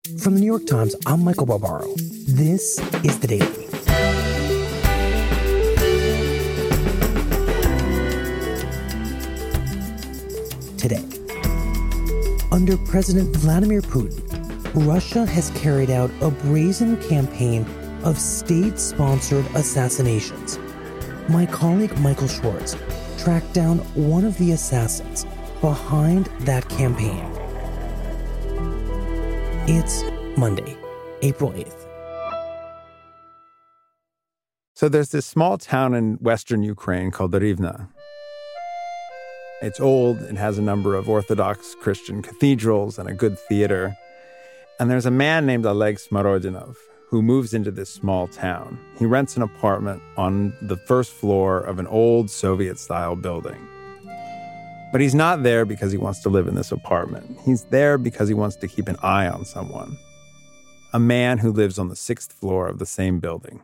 From the New York Times, I'm Michael Barbaro. This is The Daily. Today, under President Vladimir Putin, Russia has carried out a brazen campaign of state-sponsored assassinations. My colleague Michael Schwartz tracked down one of the assassins behind that campaign. It's Monday, April 8th. So there's this small town in western Ukraine called Rivne. It's old, it has a number of Orthodox Christian cathedrals and a good theater. And there's a man named Oleg Smorodinov who moves into this small town. He rents an apartment on the first floor of an old Soviet-style building. But he's not there because he wants to live in this apartment. He's there because he wants to keep an eye on someone. A man who lives on the 6th floor of the same building.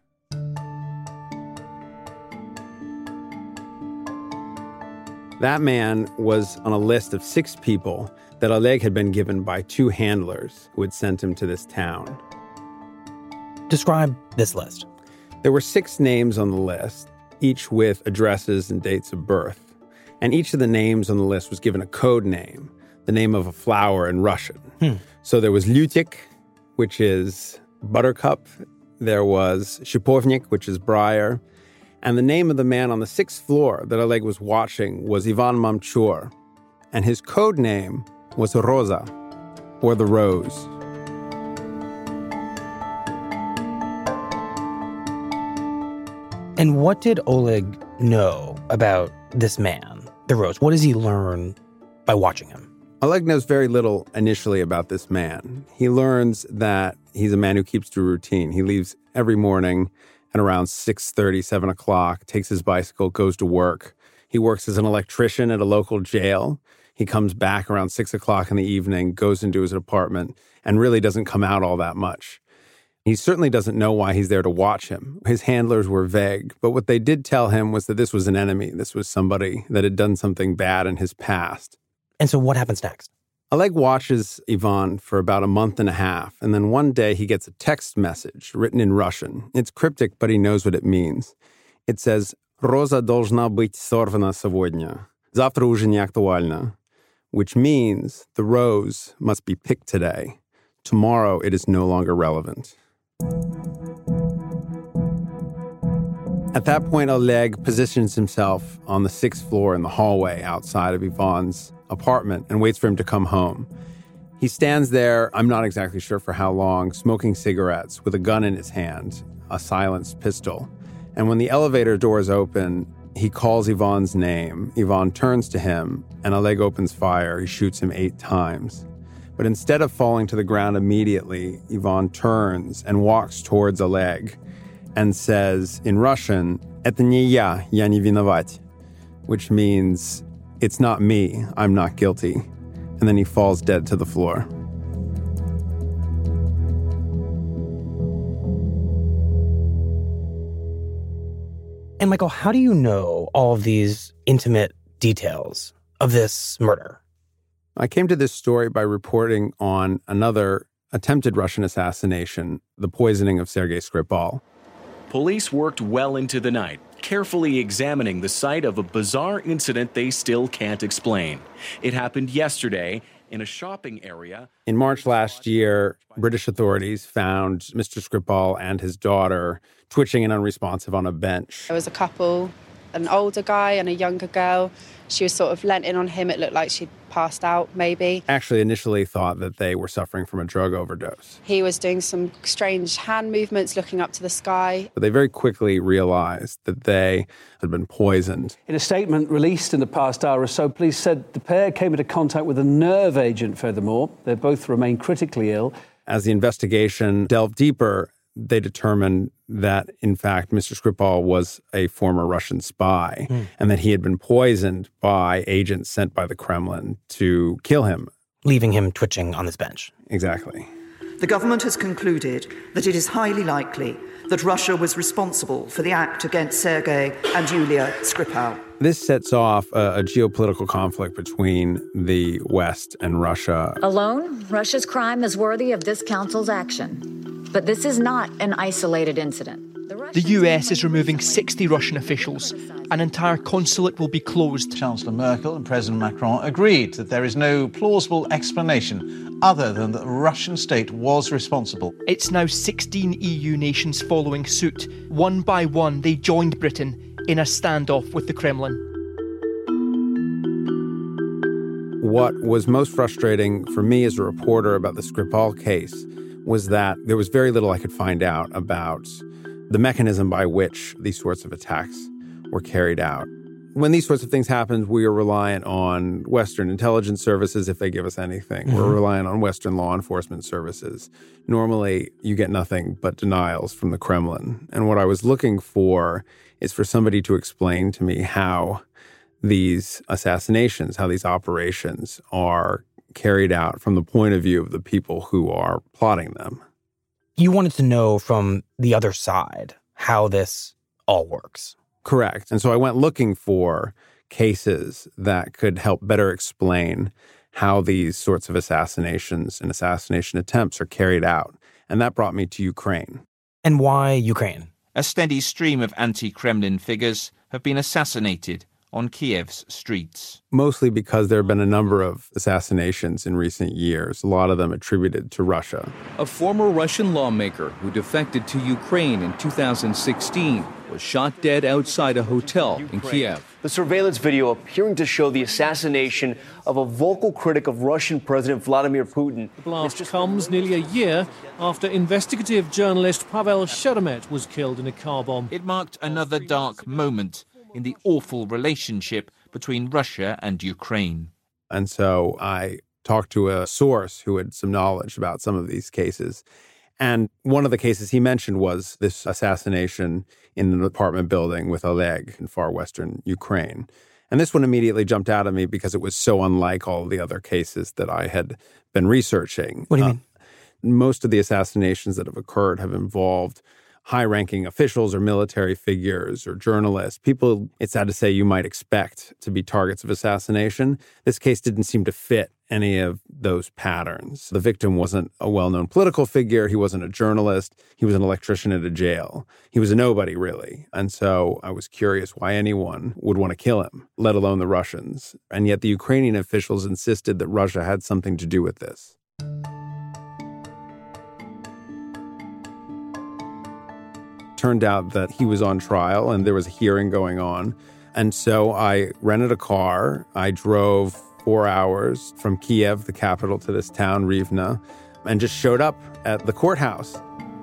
That man was on a list of 6 people that Oleg had been given by 2 handlers who had sent him to this town. Describe this list. There were 6 names on the list, each with addresses and dates of birth. And each of the names on the list was given a code name, the name of a flower in Russian. So there was Lutik, which is buttercup. There was Shipovnik, which is briar. And the name of the man on the 6th floor that Oleg was watching was Ivan Mamchur. And his code name was Rosa, or the Rose. And what did Oleg know about this man, the Rose? What does he learn by watching him? Oleg knows very little initially about this man. He learns that he's a man who keeps to a routine. He leaves every morning at around 6:30, 7 o'clock, takes his bicycle, goes to work. He works as an electrician at a local jail. He comes back around 6 o'clock in the evening, goes into his apartment, and really doesn't come out all that much. He certainly doesn't know why he's there to watch him. His handlers were vague, but what they did tell him was that this was an enemy. This was somebody that had done something bad in his past. And so what happens next? Oleg watches Ivan for about a month and a half, and then one day he gets a text message written in Russian. It's cryptic, but he knows what it means. It says, «Роза должна быть сорвана сегодня. Завтра уже не актуально», which means the rose must be picked today. Tomorrow it is no longer relevant. At that point, Oleg positions himself on the 6th floor in the hallway outside of Ivan's apartment and waits for him to come home. He stands there, I'm not exactly sure for how long, smoking cigarettes with a gun in his hand, a silenced pistol. And when the elevator doors open, he calls Ivan's name. Ivan turns to him, and Oleg opens fire. He shoots him 8 times. But instead of falling to the ground immediately, Ivan turns and walks towards Oleg and says in Russian, «Это не я не виноват», which means, it's not me, I'm not guilty. And then he falls dead to the floor. And Michael, how do you know all of these intimate details of this murder? I came to this story by reporting on another attempted Russian assassination, the poisoning of Sergei Skripal. Police worked well into the night, carefully examining the site of a bizarre incident they still can't explain. It happened yesterday in a shopping area. In March last year, British authorities found Mr. Skripal and his daughter twitching and unresponsive on a bench. There was a couple, an older guy and a younger girl. She was sort of leant in on him. It looked like she'd passed out, maybe. Actually, initially thought that they were suffering from a drug overdose. He was doing some strange hand movements, looking up to the sky. But they very quickly realized that they had been poisoned. In a statement released in the past hour or so, police said the pair came into contact with a nerve agent, furthermore. They both remain critically ill. As the investigation delved deeper, they determined that, in fact, Mr. Skripal was a former Russian spy and that he had been poisoned by agents sent by the Kremlin to kill him. Leaving him twitching on this bench. Exactly. The government has concluded that it is highly likely that Russia was responsible for the act against Sergei and Yulia Skripal. This sets off a geopolitical conflict between the West and Russia. Alone, Russia's crime is worthy of this council's action. But this is not an isolated incident. The US is removing 60 Russian officials. An entire consulate will be closed. Chancellor Merkel and President Macron agreed that there is no plausible explanation other than that the Russian state was responsible. It's now 16 EU nations following suit. One by one, they joined Britain in a standoff with the Kremlin. What was most frustrating for me as a reporter about the Skripal case was that there was very little I could find out about the mechanism by which these sorts of attacks were carried out. When these sorts of things happen, we are reliant on Western intelligence services if they give us anything. Mm-hmm. We're reliant on Western law enforcement services. Normally, you get nothing but denials from the Kremlin. And what I was looking for is for somebody to explain to me how these assassinations, how these operations are carried out from the point of view of the people who are plotting them. You wanted to know from the other side how this all works. Correct. And so I went looking for cases that could help better explain how these sorts of assassinations and assassination attempts are carried out. And that brought me to Ukraine. And why Ukraine? A steady stream of anti-Kremlin figures have been assassinated on Kiev's streets. Mostly because there have been a number of assassinations in recent years, a lot of them attributed to Russia. A former Russian lawmaker who defected to Ukraine in 2016 was shot dead outside a hotel in Kiev. The surveillance video appearing to show the assassination of a vocal critic of Russian President Vladimir Putin. The blast comes nearly a year after investigative journalist Pavel Sheremet was killed in a car bomb. It marked another dark moment in the awful relationship between Russia and Ukraine. And so I talked to a source who had some knowledge about some of these cases. And one of the cases he mentioned was this assassination in an apartment building with Oleg in far western Ukraine. And this one immediately jumped out at me because it was so unlike all the other cases that I had been researching. What do you mean? Most of the assassinations that have occurred have involved high-ranking officials or military figures or journalists, people, it's sad to say, you might expect to be targets of assassination. This case didn't seem to fit any of those patterns. The victim wasn't a well-known political figure. He wasn't a journalist. He was an electrician at a jail. He was a nobody, really. And so I was curious why anyone would want to kill him, let alone the Russians. And yet the Ukrainian officials insisted that Russia had something to do with this. Turned out that he was on trial and there was a hearing going on. And so I rented a car. I drove 4 hours from Kiev, the capital, to this town, Rivne, and just showed up at the courthouse.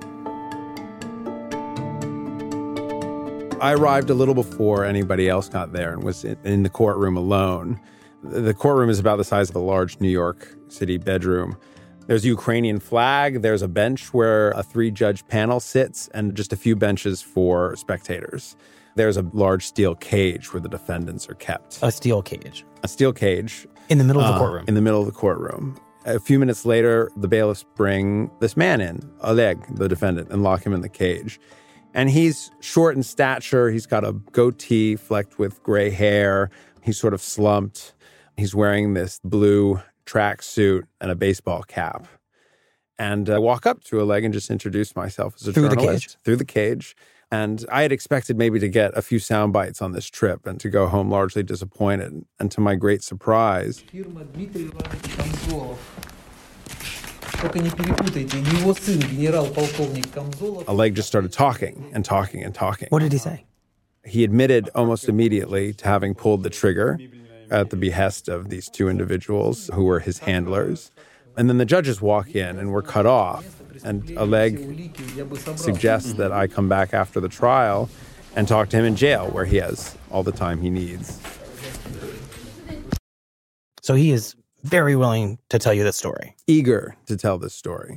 I arrived a little before anybody else got there and was in the courtroom alone. The courtroom is about the size of a large New York City bedroom. There's a Ukrainian flag. There's a bench where a 3-judge panel sits and just a few benches for spectators. There's a large steel cage where the defendants are kept. A steel cage? A steel cage. In the middle of the courtroom? In the middle of the courtroom. A few minutes later, the bailiffs bring this man in, Oleg, the defendant, and lock him in the cage. And he's short in stature. He's got a goatee flecked with gray hair. He's sort of slumped. He's wearing this blue tracksuit and a baseball cap. And I walk up to Oleg and just introduce myself as a journalist. Through the cage. And I had expected maybe to get a few sound bites on this trip and to go home largely disappointed. And to my great surprise, Oleg just started talking and talking and talking. What did he say? He admitted almost immediately to having pulled the trigger at the behest of these two individuals who were his handlers. And then the judges walk in and we're cut off. And Oleg suggests that I come back after the trial and talk to him in jail where he has all the time he needs. So he is very willing to tell you this story. Eager to tell this story.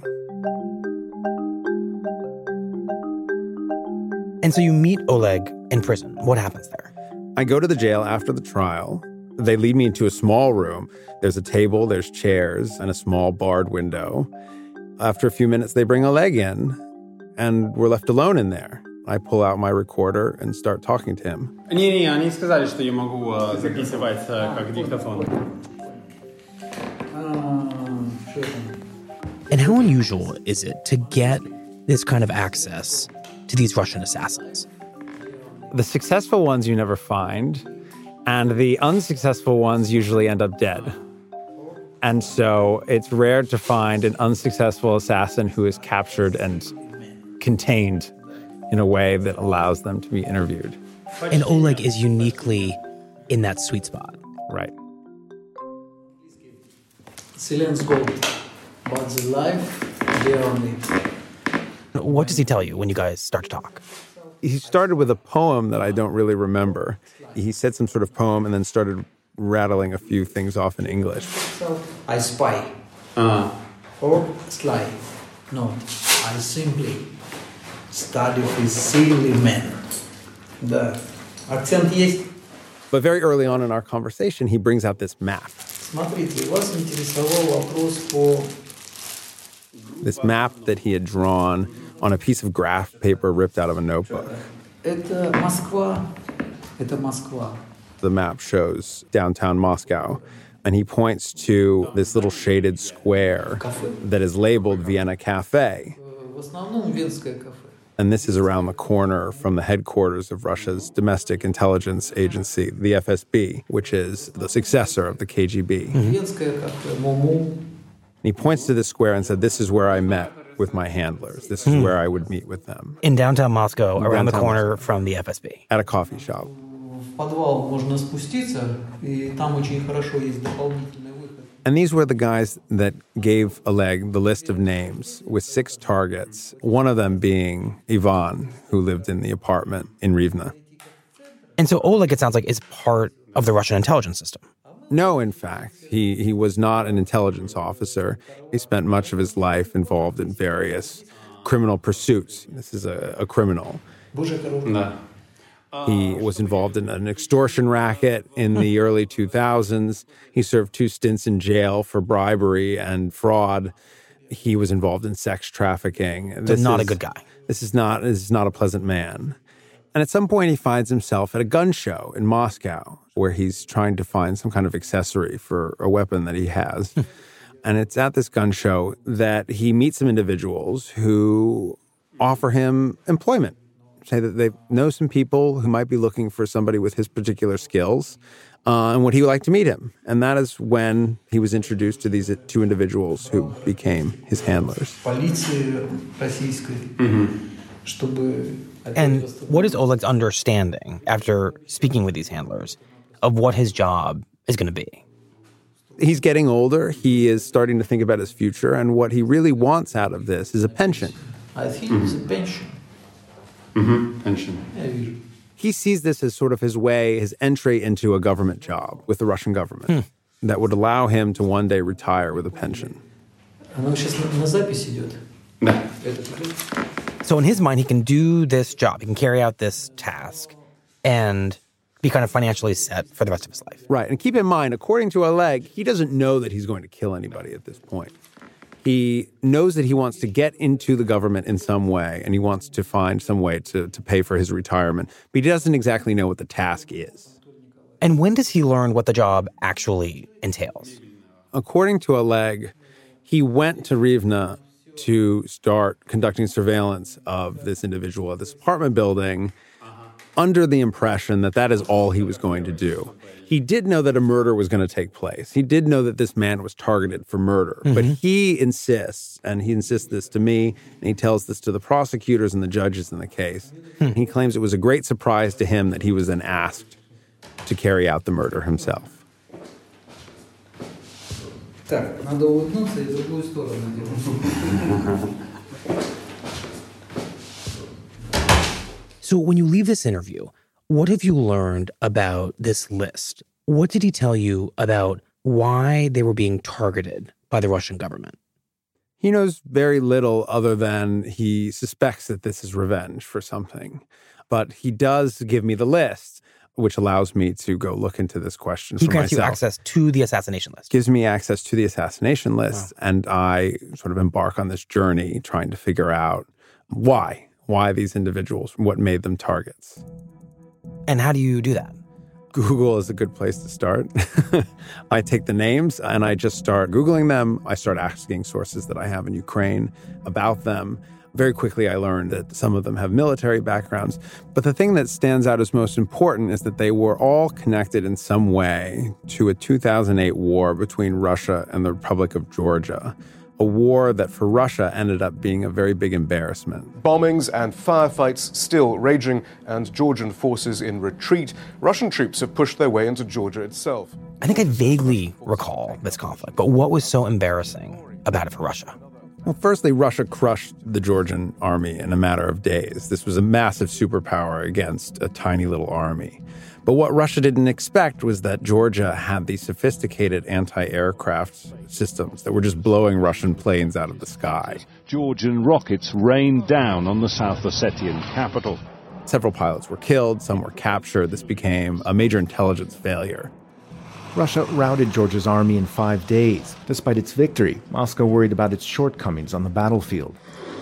And so you meet Oleg in prison. What happens there? I go to the jail after the trial. They lead me into a small room. There's a table, there's chairs, and a small barred window. After a few minutes, they bring Oleg in, and we're left alone in there. I pull out my recorder and start talking to him. Не, они сказали, что я могу записывать как диктофон. And how unusual is it to get this kind of access to these Russian assassins? The successful ones you never find, and the unsuccessful ones usually end up dead. And so it's rare to find an unsuccessful assassin who is captured and contained in a way that allows them to be interviewed. And Oleg is uniquely in that sweet spot. Right. Silence gold, but the life, they only. What does he tell you when you guys start to talk? He started with a poem that I don't really remember. He said some sort of poem and then started rattling a few things off in English. I spy. Or sly. No, I simply study with silly men. The акцент есть. But very early on in our conversation, he brings out this map. Смотрите, вас интересовал вопрос по... This map that he had drawn on a piece of graph paper ripped out of a notebook. Это Москва. Это Москва. The map shows downtown Moscow, and he points to this little shaded square that is labeled Vienna Cafe. В основном венское кафе. And this is around the corner from the headquarters of Russia's domestic intelligence agency, the FSB, which is the successor of the KGB. Венское кафе, Мому. He points to this square and said, this is where I met with my handlers. This is where I would meet with them. In downtown Moscow, around the corner from the FSB. At a coffee shop. В подвал можно спуститься, и там очень хорошо есть дополнительный выход. And these were the guys that gave Oleg the list of names with 6 targets, one of them being Ivan, who lived in the apartment in Rivne. And so Oleg, it sounds like, is part of the Russian intelligence system. No, in fact, he was not an intelligence officer. He spent much of his life involved in various criminal pursuits. This is a criminal. He was involved in an extortion racket in the early 2000s. He served 2 stints in jail for bribery and fraud. He was involved in sex trafficking. So not a good guy. This is not a pleasant man. And at some point, he finds himself at a gun show in Moscow where he's trying to find some kind of accessory for a weapon that he has. And it's at this gun show that he meets some individuals who offer him employment, say that they know some people who might be looking for somebody with his particular skills, and would he like to meet him? And that is when he was introduced to these 2 individuals who became his handlers. And what is Oleg's understanding, after speaking with these handlers, of what his job is going to be? He's getting older. He is starting to think about his future. And what he really wants out of this is a pension. I think it's a pension. Pension. He sees this as sort of his way, his entry into a government job with the Russian government that would allow him to one day retire with a pension. Оно сейчас на запись идет. So in his mind, he can do this job. He can carry out this task and be kind of financially set for the rest of his life. Right. And keep in mind, according to Oleg, he doesn't know that he's going to kill anybody at this point. He knows that he wants to get into the government in some way, and he wants to find some way to pay for his retirement. But he doesn't exactly know what the task is. And when does he learn what the job actually entails? According to Oleg, he went to Rivne to start conducting surveillance of this individual at this apartment building under the impression that that is all he was going to do. He did know that a murder was going to take place. He did know that this man was targeted for murder. But he insists, and he insists this to me, and he tells this to the prosecutors and the judges in the case. He claims it was a great surprise to him that he was then asked to carry out the murder himself. Так, надо улыбнуться и другую сторону делать. So when you leave this interview, what have you learned about this list? What did he tell you about why they were being targeted by the Russian government? He knows very little other than he suspects that this is revenge for something. But he does give me the list, which allows me to go look into this question for myself. He grants you access to the assassination list. Gives me access to the assassination list, and I sort of embark on this journey trying to figure out why. why these individuals, what made them targets. And how do you do that? Google is a good place to start. I take the names and I just start Googling them. I start asking sources that I have in Ukraine about them. Very quickly, I learned that some of them have military backgrounds. But the thing that stands out as most important is that they were all connected in some way to a 2008 war between Russia and the Republic of Georgia, a war that for Russia ended up being a very big embarrassment. Bombings and firefights still raging, and Georgian forces in retreat. Russian troops have pushed their way into Georgia itself. I think I vaguely recall this conflict, but what was so embarrassing about it for Russia? Well, firstly, Russia crushed the Georgian army in a matter of days. This was a massive superpower against a tiny little army. But what Russia didn't expect was that Georgia had these sophisticated anti-aircraft systems that were just blowing Russian planes out of the sky. Georgian rockets rained down on the South Ossetian capital. Several pilots were killed, some were captured. This became a major intelligence failure. Russia routed Georgia's army in 5 days. Despite its victory, Moscow worried about its shortcomings on the battlefield.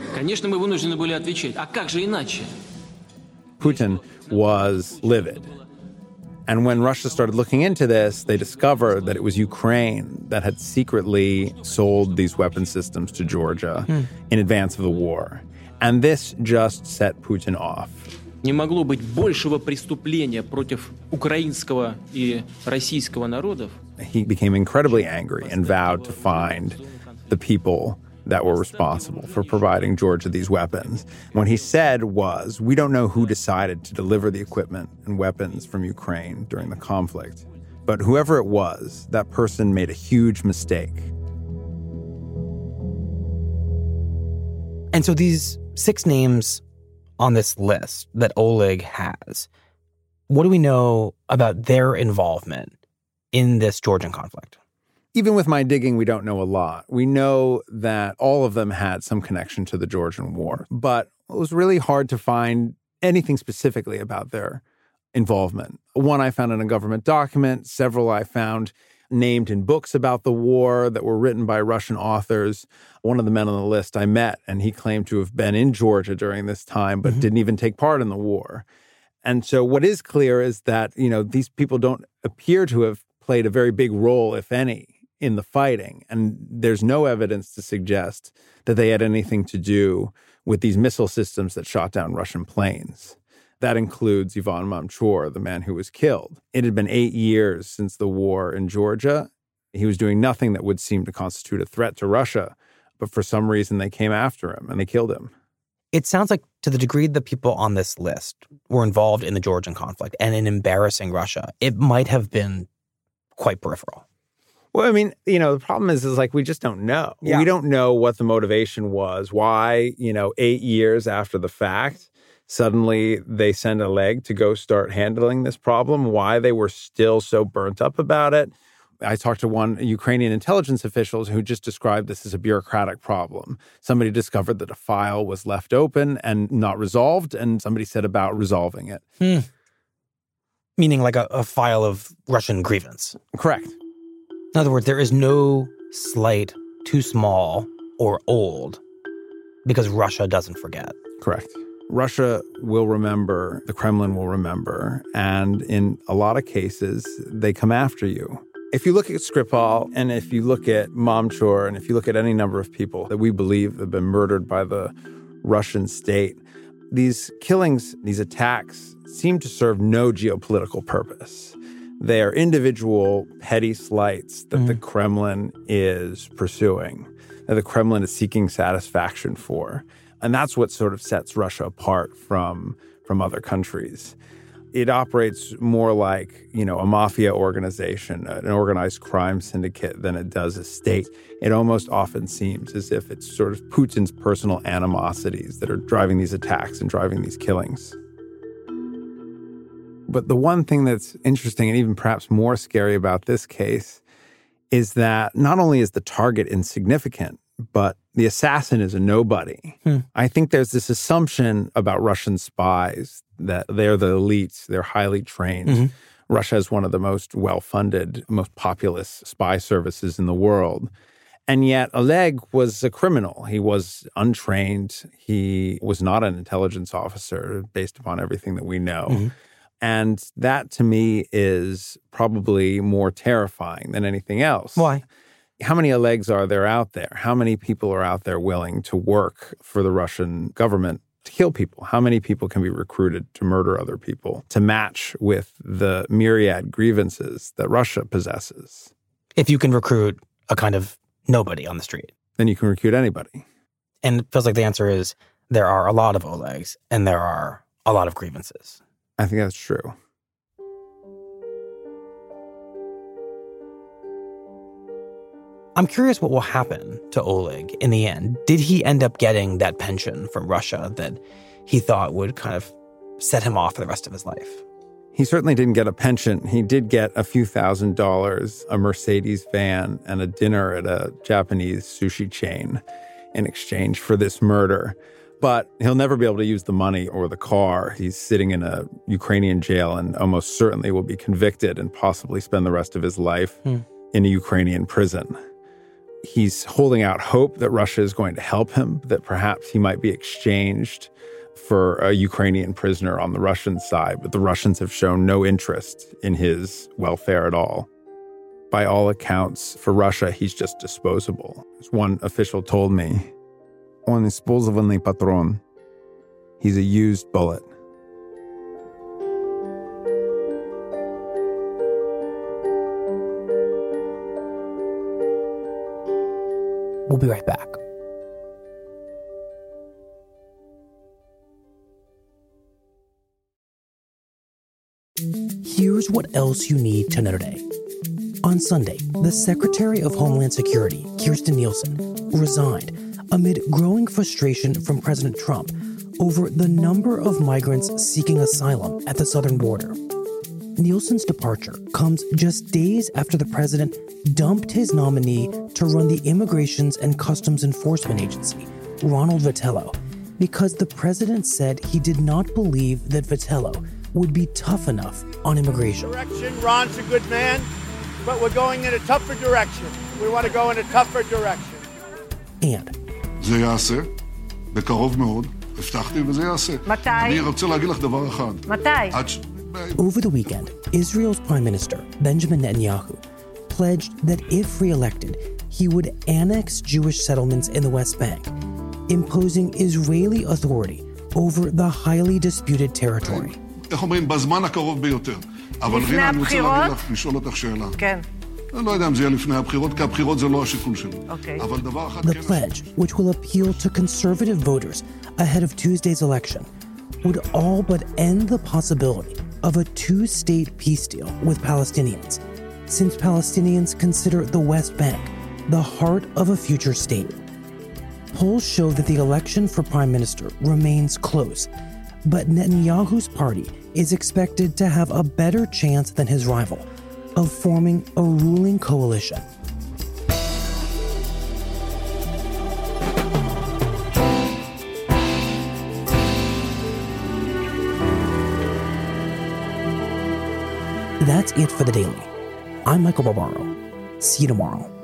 Putin was livid. And when Russia started looking into this, they discovered that it was Ukraine that had secretly sold these weapon systems to Georgia in advance of the war. And this just set Putin off. Не могло быть большего преступления против украинского и российского народов. He became incredibly angry and vowed to find the people that were responsible for providing Georgia these weapons. What he said was, we don't know who decided to deliver the equipment and weapons from Ukraine during the conflict, but whoever it was, that person made a huge mistake. And so these 6 names on this list that Oleg has, what do we know about their involvement in this Georgian conflict? Even with my digging, we don't know a lot. We know that all of them had some connection to the Georgian war, but it was really hard to find anything specifically about their involvement. One I found in a government document, several I found named in books about the war that were written by Russian authors. One of the men on the list I met, and he claimed to have been in Georgia during this time, but didn't even take part in the war. And so what is clear is that, these people don't appear to have played a very big role, if any, in the fighting. And there's no evidence to suggest that they had anything to do with these missile systems that shot down Russian planes. That includes Ivan Mamchur, the man who was killed. It had been 8 years since the war in Georgia. He was doing nothing that would seem to constitute a threat to Russia, but for some reason they came after him and they killed him. It sounds like to the degree the people on this list were involved in the Georgian conflict and in embarrassing Russia, it might have been quite peripheral. Well, I mean, the problem is we just don't know. Yeah. We don't know what the motivation was, why, 8 years after the fact, suddenly they send Oleg to go start handling this problem, why they were still so burnt up about it. I talked to one Ukrainian intelligence official who just described this as a bureaucratic problem. Somebody discovered that a file was left open and not resolved, and somebody said about resolving it. Meaning like a file of Russian grievance. Correct. In other words, there is no slight too small or old because Russia doesn't forget. Correct. Russia will remember, the Kremlin will remember, and in a lot of cases, they come after you. If you look at Skripal, and if you look at Mamchur, and if you look at any number of people that we believe have been murdered by the Russian state, these killings, these attacks seem to serve no geopolitical purpose. They are individual petty slights that the Kremlin is pursuing, that the Kremlin is seeking satisfaction for. And that's what sort of sets Russia apart from other countries. It operates more like, a mafia organization, an organized crime syndicate than it does a state. It almost often seems as if it's sort of Putin's personal animosities that are driving these attacks and driving these killings. But the one thing that's interesting and even perhaps more scary about this case is that not only is the target insignificant, but the assassin is a nobody. I think there's this assumption about Russian spies that they're the elites, they're highly trained. Russia is one of the most well-funded, most populous spy services in the world. And yet Oleg was a criminal. He was untrained. He was not an intelligence officer based upon everything that we know. Mm-hmm. And that, to me, is probably more terrifying than anything else. Why? How many Olegs are there out there? How many people are out there willing to work for the Russian government to kill people? How many people can be recruited to murder other people to match with the myriad grievances that Russia possesses? If you can recruit a kind of nobody on the street, then you can recruit anybody. And it feels like the answer is there are a lot of Olegs and there are a lot of grievances. I think that's true. I'm curious what will happen to Oleg in the end. Did he end up getting that pension from Russia that he thought would kind of set him off for the rest of his life? He certainly didn't get a pension. He did get a few $1,000s, a Mercedes van, and a dinner at a Japanese sushi chain in exchange for this murder. But he'll never be able to use the money or the car. He's sitting in a Ukrainian jail and almost certainly will be convicted and possibly spend the rest of his life in a Ukrainian prison. He's holding out hope that Russia is going to help him, that perhaps he might be exchanged for a Ukrainian prisoner on the Russian side, but the Russians have shown no interest in his welfare at all. By all accounts, for Russia, he's just disposable. As one official told me, "Он использованный патрон." He's a used bullet. We'll be right back. Here's what else you need to know today. On Sunday, the Secretary of Homeland Security, Kirstjen Nielsen, resigned amid growing frustration from President Trump over the number of migrants seeking asylum at the southern border. Nielsen's departure comes just days after the president dumped his nominee to run the Immigrations and Customs Enforcement Agency, Ronald Vitiello, because the president said he did not believe that Vitiello would be tough enough on immigration. Ron's a good man, but we're going in a tougher direction. We want to go in a tougher direction. And זה יעשה, בקרוב מאוד, הבטחתי וזה יעשה. מתי? אני רוצה להגיד לך דבר אחד. מתי? Over the weekend, Israel's Prime Minister, Benjamin Netanyahu, pledged that if re-elected, he would annex Jewish settlements in the West Bank, imposing Israeli authority over the highly disputed territory. איך אומרים? בזמן הקרוב ביותר. אבל רינה, אני רוצה להגיד לך, לשאול אותך שאלה. כן. אני לא יודע אם זה יהיה לפני הבחירות, כי הבחירות זה לא השיקול שלי. אבל דבר אחד... The pledge, which will appeal to conservative voters ahead of Tuesday's election, would all but end the possibility of a two-state peace deal with Palestinians, since Palestinians consider the West Bank the heart of a future state. Polls show that the election for Prime Minister remains close, but Netanyahu's party is expected to have a better chance than his rival of forming a ruling coalition. That's it for the Daily. I'm Michael Barbaro. See you tomorrow.